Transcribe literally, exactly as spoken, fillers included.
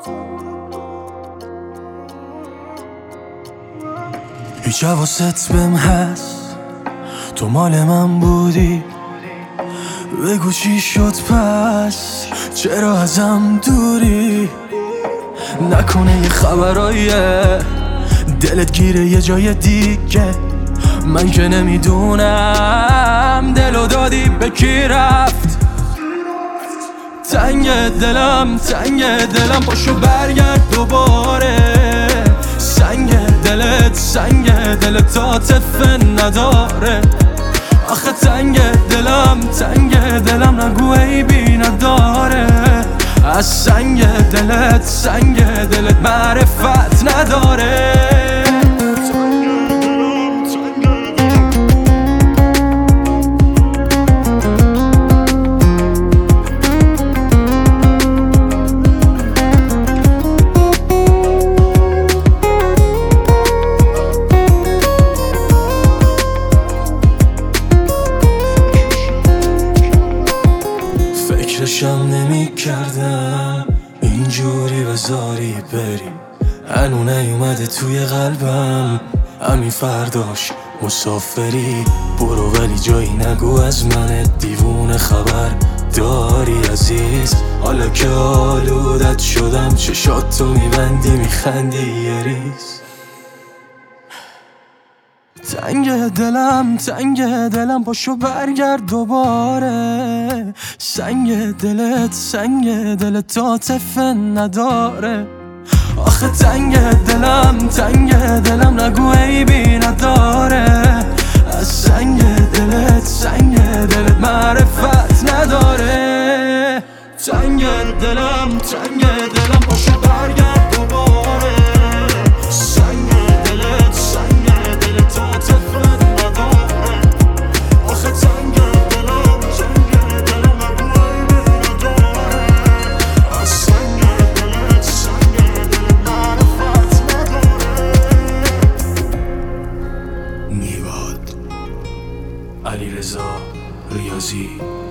هیچ حواست بهم هست تو مال من بودی، بگو چی شد پس چرا ازم دوری؟ نکنه یه خبراییه دلت گیره یه جای دیگه، من که نمیدونم دلو دادی به کی رفت. تنگ دلم تنگ دلم پاشو برگرد دوباره، سنگ دلت سنگ دلت عاطفه نداره. آخه تنگ دلم تنگ دلم نگو عیبی نداره، از سنگ دلت سنگ دلت معرفت نداره. فکرشم نمی کردم اینجوری بذاری بری، هنو نیومده توی قلبم همین فرداش مسافری. برو ولی جایی نگو از من دیوونه خبر داری عزیز، حالا که آلودت شدم چشاتو میبندی میخندی یه ریز. تنگ دلم تنگ دلم پاشو برگرد دوباره، سنگ دلت سنگ دلت عاطفه نداره. آخه تنگ دلم تنگ دلم نگو عیبی نداره، از سنگ دلت سنگ دلت معرفت نداره. تنگ دلم تنگ دلم پاشو برگرد دوباره، سنگ دلت سنگ دلت عاطفه نداره. آخه تنگ دلم تنگ دلم نگو عیبی نداره، از سنگ دلت سنگ دلت معرفت نداره. نیواد علیرضا ریاضی